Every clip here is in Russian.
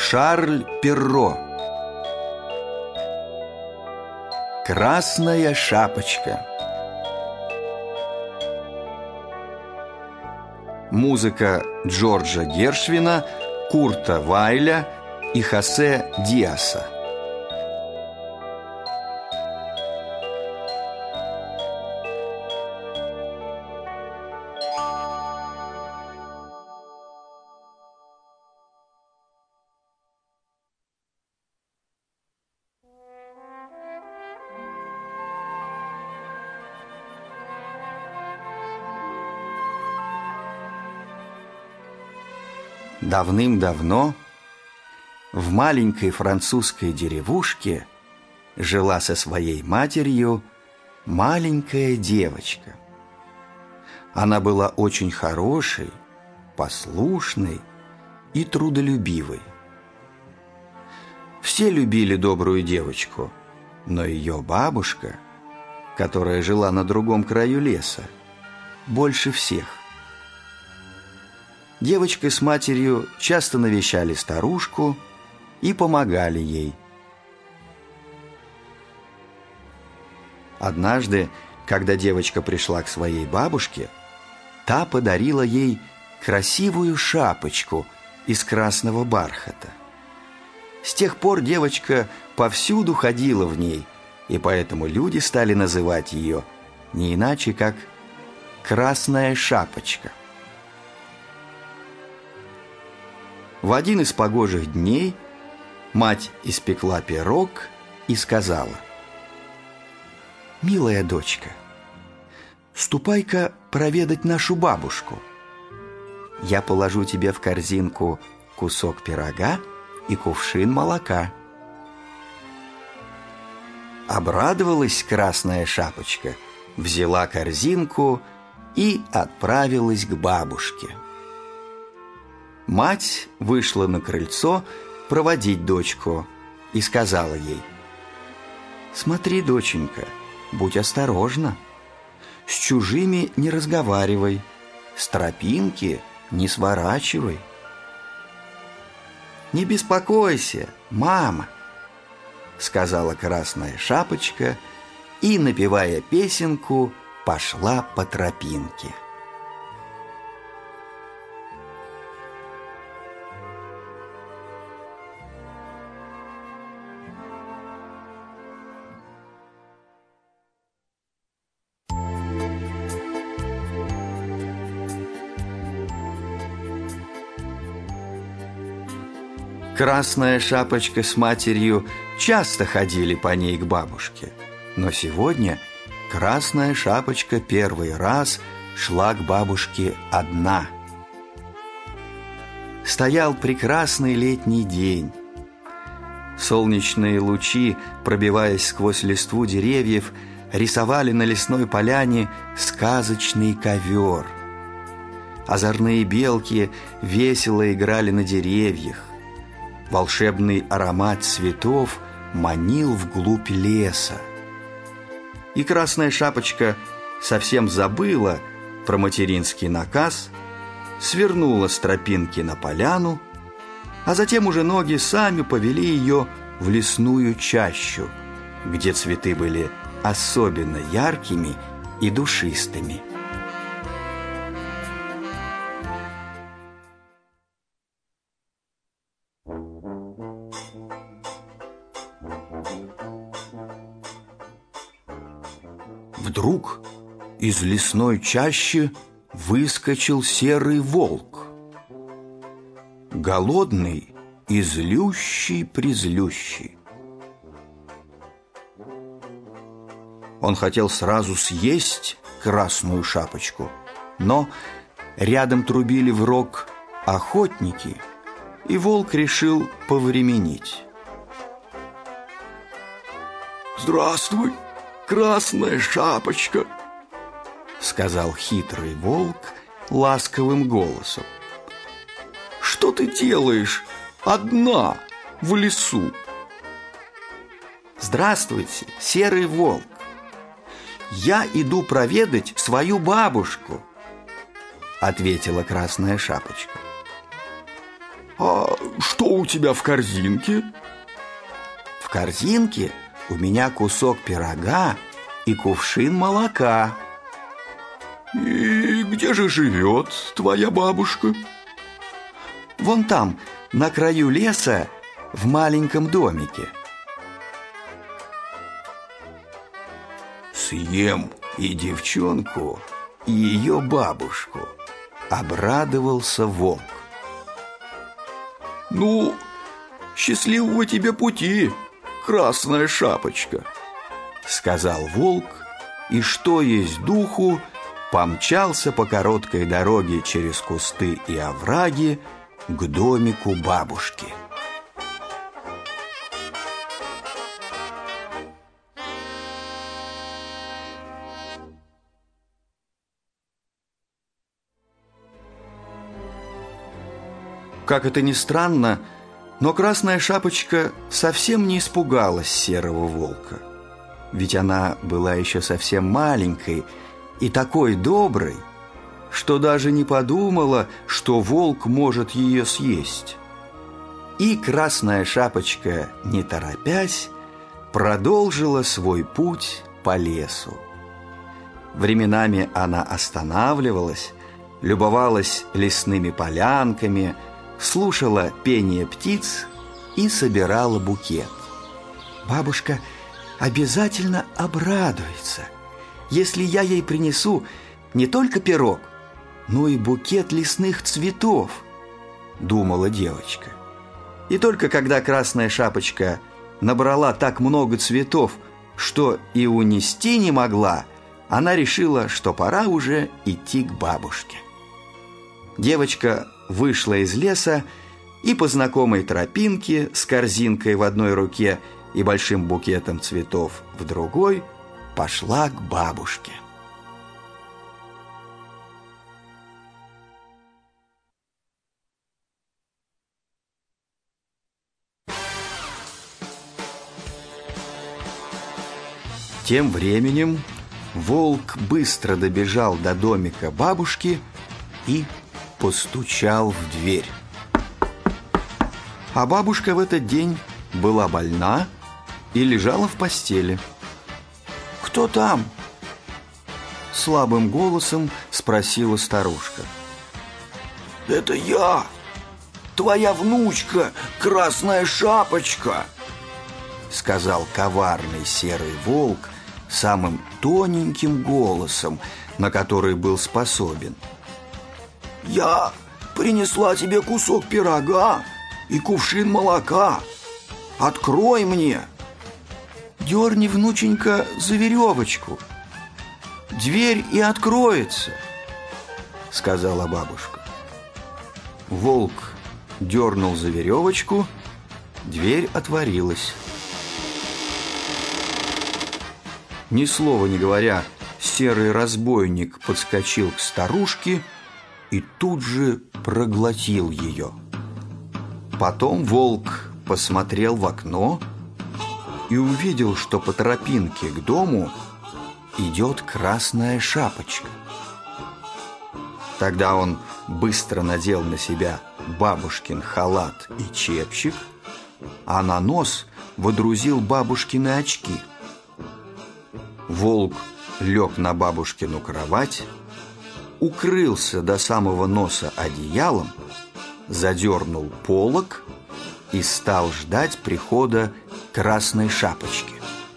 Шарль Перро. Красная шапочка. Музыка Джорджа Гершвина, Курта Вайля и Хосе Диаса. Давным-давно в маленькой французской деревушке жила со своей матерью маленькая девочка. Она была очень хорошей, послушной и трудолюбивой. Все любили добрую девочку, но ее бабушка, которая жила на другом краю леса, больше всех. Девочка с матерью часто навещали старушку и помогали ей. Однажды, когда девочка пришла к своей бабушке, та подарила ей красивую шапочку из красного бархата. С тех пор девочка повсюду ходила в ней, и поэтому люди стали называть ее не иначе, как «Красная шапочка». В один из погожих дней мать испекла пирог и сказала: «Милая дочка, ступай-ка проведать нашу бабушку. Я положу тебе в корзинку кусок пирога и кувшин молока». Обрадовалась Красная шапочка, взяла корзинку и отправилась к бабушке. Мать вышла на крыльцо проводить дочку и сказала ей: «Смотри, доченька, будь осторожна, с чужими не разговаривай, с тропинки не сворачивай». «Не беспокойся, мама», — сказала Красная шапочка и, напевая песенку, пошла по тропинке. Красная шапочка с матерью часто ходили по ней к бабушке, но сегодня Красная шапочка первый раз шла к бабушке одна. Стоял прекрасный летний день. Солнечные лучи, пробиваясь сквозь листву деревьев, рисовали на лесной поляне сказочный ковер. Озорные белки весело играли на деревьях. Волшебный аромат цветов манил вглубь леса. И Красная шапочка совсем забыла про материнский наказ, свернула с тропинки на поляну, а затем уже ноги сами повели ее в лесную чащу, где цветы были особенно яркими и душистыми. Вдруг из лесной чащи выскочил серый волк. Голодный и злющий-призлющий. Он хотел сразу съесть Красную шапочку, но рядом трубили в рог охотники, и волк решил повременить. «Здравствуй, Красная шапочка», — сказал хитрый волк ласковым голосом. «Что ты делаешь одна в лесу?» «Здравствуйте, серый волк. Я иду проведать свою бабушку», — ответила Красная шапочка. «А Что у тебя в корзинке? В корзинке у меня кусок пирога и кувшин молока. И где же живет твоя бабушка? Вон там, на краю леса, в маленьком домике. Съем и девчонку, и ее бабушку, обрадовался волк. Ну, счастливого тебе пути, Красная Шапочка, сказал волк, и что есть духу, помчался по короткой дороге через кусты и овраги к домику бабушки. Как это ни странно, но Красная Шапочка совсем не испугалась серого волка. Ведь она была еще совсем маленькой и такой доброй, что даже не подумала, что волк может ее съесть. И Красная Шапочка, не торопясь, продолжила свой путь по лесу. Временами она останавливалась, любовалась лесными полянками, слушала пение птиц и собирала букет. Бабушка обязательно обрадуется, если я ей принесу не только пирог, но и букет лесных цветов, думала девочка. И только когда Красная Шапочка набрала так много цветов, что и унести не могла, она решила, что пора уже идти к бабушке. Девочка вышла из леса и по знакомой тропинке с корзинкой в одной руке и большим букетом цветов в другой пошла к бабушке. Тем временем волк быстро добежал до домика бабушки и постучал в дверь. А бабушка в этот день была больна и лежала в постели. «Кто там?» — слабым голосом спросила старушка. Это я, твоя внучка, Красная Шапочка, сказал коварный серый волк самым тоненьким голосом, на который был способен. Я принесла тебе кусок пирога и кувшин молока. Открой мне. Дерни, внученька, за веревочку. Дверь и откроется, сказала бабушка. Волк дернул за веревочку, дверь отворилась. Ни слова не говоря, серый разбойник подскочил к старушке и тут же проглотил ее. Потом волк посмотрел в окно и увидел, что по тропинке к дому идет Красная Шапочка. Тогда он быстро надел на себя бабушкин халат и чепчик, а на нос водрузил бабушкины очки. Волк лег на бабушкину кровать, укрылся до самого носа одеялом, задернул полог и стал ждать прихода Красной Шапочки.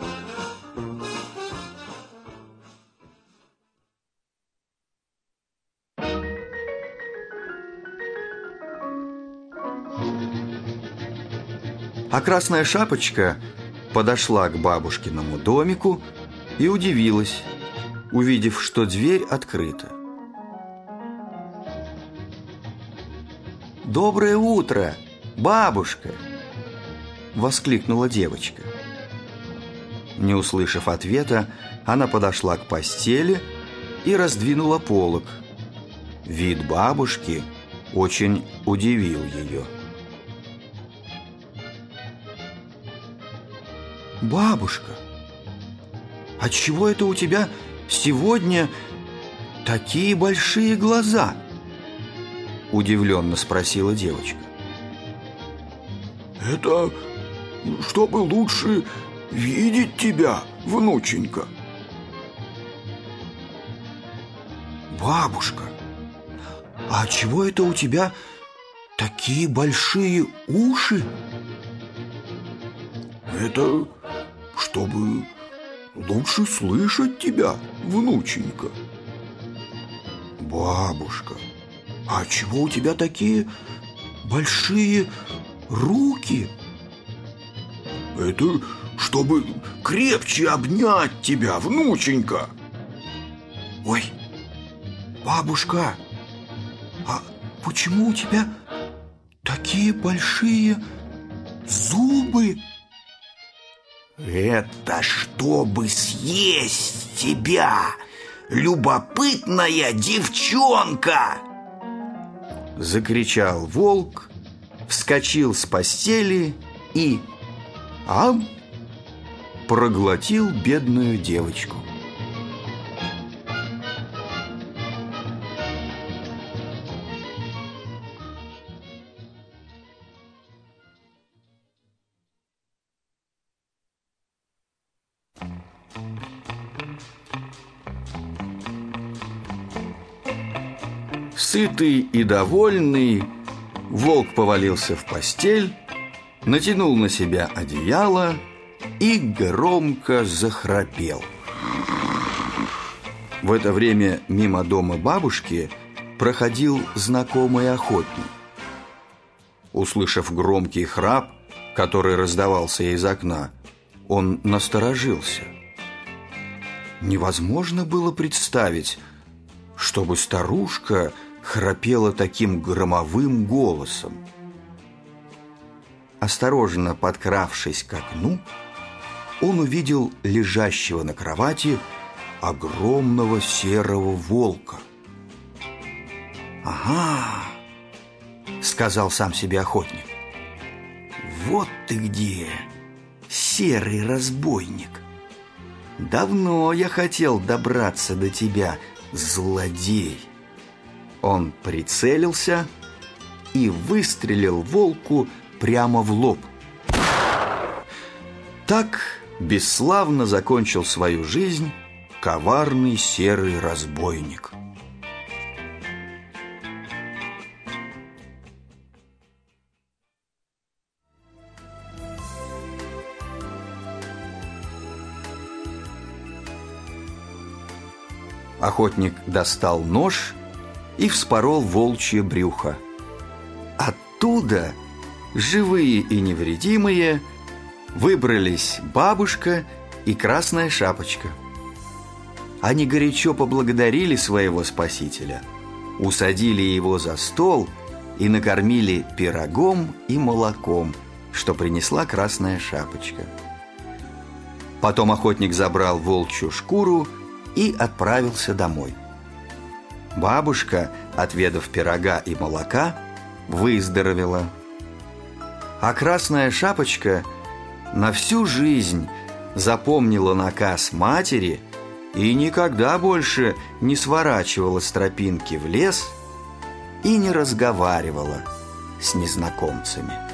А Красная Шапочка подошла к бабушкиному домику и удивилась, увидев, что дверь открыта. «Доброе утро, бабушка!» — воскликнула девочка. Не услышав ответа, она подошла к постели и раздвинула полог. Вид бабушки очень удивил ее. «Бабушка, отчего это у тебя сегодня такие большие глаза?» — удивленно спросила девочка. Это чтобы лучше видеть тебя, внученька. Бабушка, а чего это у тебя такие большие уши? Это чтобы лучше слышать тебя, внученька. Бабушка, а чего у тебя такие большие руки? Это чтобы крепче обнять тебя, внученька. Ой, бабушка, а почему у тебя такие большие зубы? Это чтобы съесть тебя, любопытная девчонка! Закричал волк, вскочил с постели и проглотил бедную девочку. Сытый и довольный, волк повалился в постель, натянул на себя одеяло и громко захрапел. В это время мимо дома бабушки проходил знакомый охотник. Услышав громкий храп, который раздавался из окна, он насторожился. Невозможно было представить, чтобы старушка храпела таким громовым голосом. Осторожно подкравшись к окну, он увидел лежащего на кровати огромного серого волка. «Ага», — сказал сам себе охотник, — «вот ты где, серый разбойник! Давно я хотел добраться до тебя, злодей!» Он прицелился и выстрелил волку прямо в лоб. Так бесславно закончил свою жизнь коварный серый разбойник. Охотник достал нож и вспорол волчье брюхо. Оттуда, живые и невредимые, выбрались бабушка и Красная Шапочка. Они горячо поблагодарили своего спасителя, усадили его за стол и накормили пирогом и молоком, что принесла Красная Шапочка. Потом охотник забрал волчью шкуру и отправился домой. Бабушка, отведав пирога и молока, выздоровела. А Красная Шапочка на всю жизнь запомнила наказ матери и никогда больше не сворачивала с тропинки в лес и не разговаривала с незнакомцами.